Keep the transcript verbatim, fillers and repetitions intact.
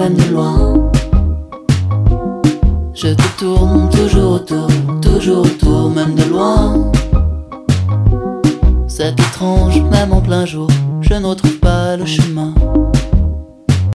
même de loin. Je te tourne toujours autour, toujours autour, même de loin. C'est étrange, même en plein jour, je ne retrouve pas le chemin.